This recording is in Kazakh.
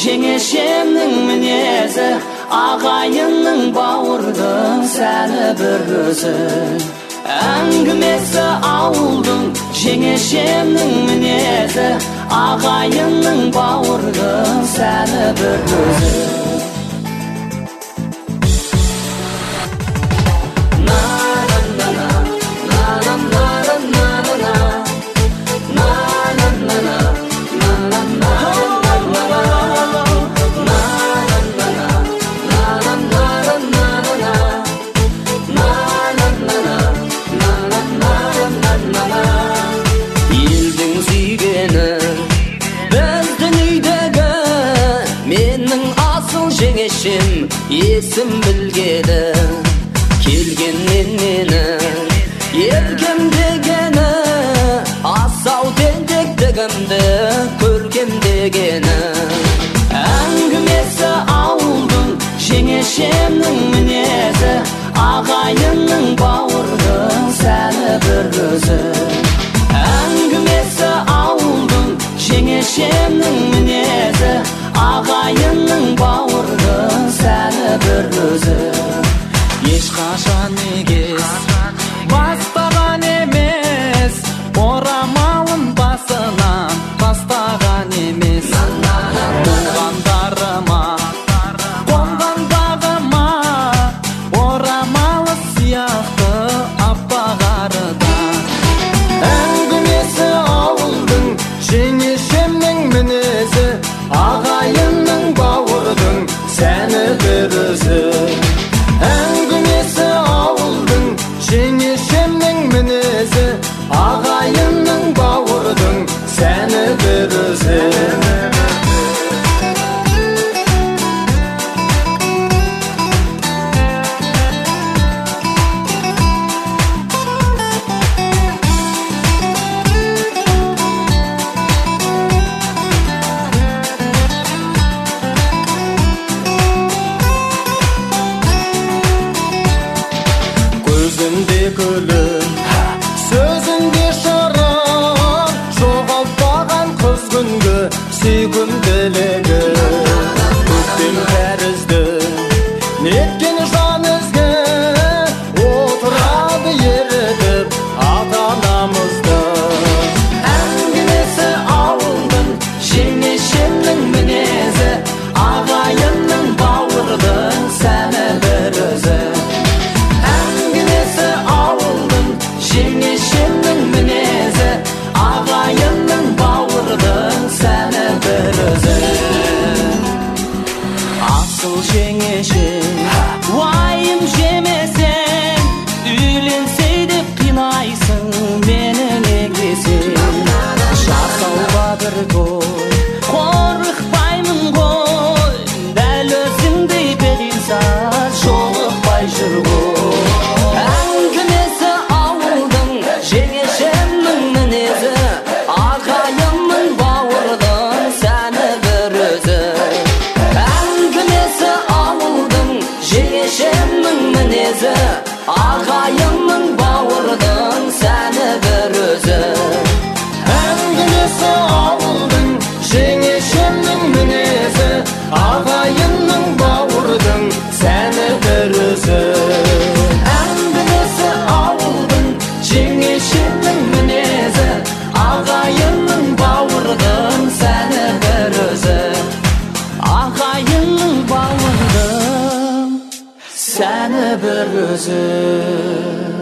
жеңешемнің мінезі, ағайынның бауырдың сәні бір өзі. Әңгімесі ауылдың, жеңешемнің мінезі, ағайынның бауырдың сәні бір өзі. Жеңешем есім білгені, келгеннен мені еркем дегені, асау тентектігімді көркем дегені. Әңгімесі ауылдың, жеңешемнің мінезі, ағайынның бауырдың сәні бір өзі. Әңгімесі ауылдың, жеңешемнің мінезі, ағайынның бауырдың сәні бір өзі. Ешқашан егес бастаған емес, орамалын басынан тастаған емес. Туғандарыма, қонғандағыма, орамалы сияқты аппағарыда. Әңгімесі ауылдың, жеңешемнің мінезі, ағайынның бауырдың сәні бір өзі. Әңгімесі ауылдың, жеңешемнің мінезі, ағайынның бауырдың сәні бір өзі. Көзінде күлім, сөзінде шырын, жоғалтпаған қыз күнгі сүйкімділігі. Көктем тәрізді, неткен жан ізгі, отырады ерітіп ата-анамызды. Әңгімесі ауылдың, жеңешемнің мінезі, ағайынның бауырдың сәні бір өзі. Жеңешемнің мінезі, ағайынның бауырдың сәні бір өзі. Асыл жеңешем, Уайым жемесең, үйленсе деп қинайсың менің егесең. жасауға бір той, Қорықпаймын ғой, дәл өзіңдей перизат жолықпай жүр ғой. Әңгімесі ауылдың, жеңешемнің мінезі, ағайынның бауырдың сәні бір өзі. Әңгімесі ауылдың, жеңешемнің мінезі, ағайынның бауырдың сәні бір өзі. Әңгімесі ауылдың, жеңешемнің мінезі, ағайынның бауырдың сәні бір өзі. Әңгімесі ауылдың, жеңешемнің мінезі, ағайынның бауырдың сәні бір өзі. Ағайынның бауырдың сәні бір өзі.